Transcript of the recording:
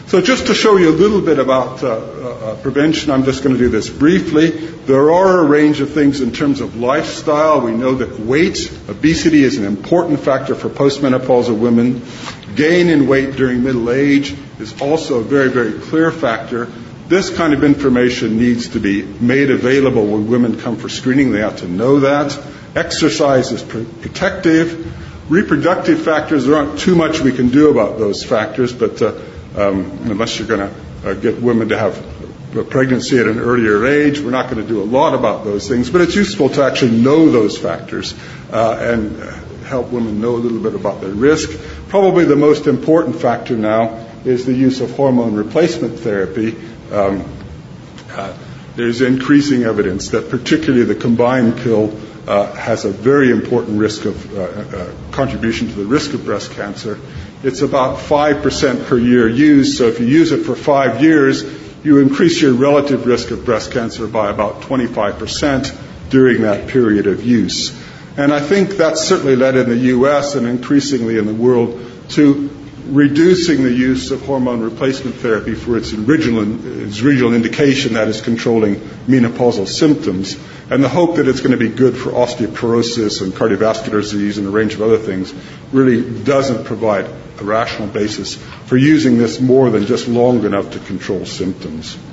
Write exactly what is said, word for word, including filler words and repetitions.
So just to show you a little bit about uh, uh, prevention, I'm just going to do this briefly. There are a range of things in terms of lifestyle. We know that weight, obesity is an important factor for postmenopausal women. Gain in weight during middle age is also a very, very clear factor. This kind of information needs to be made available when women come for screening. They have to know that. Exercise is pr- protective. Reproductive factors, there aren't too much we can do about those factors, but uh, um, unless you're going to uh, get women to have a pregnancy at an earlier age, we're not going to do a lot about those things, but it's useful to actually know those factors uh, and help women know a little bit about their risk. Probably the most important factor now is the use of hormone replacement therapy. Um, uh, there's increasing evidence that particularly the combined pill uh, has a very important risk of uh, uh, contribution to the risk of breast cancer. It's about five percent per year used, so if you use it for five years, you increase your relative risk of breast cancer by about twenty-five percent during that period of use. And I think that's certainly led in the U S and increasingly in the world to reducing the use of hormone replacement therapy for its original, its original indication, that is controlling menopausal symptoms. And the hope that it's going to be good for osteoporosis and cardiovascular disease and a range of other things really doesn't provide a rational basis for using this more than just long enough to control symptoms.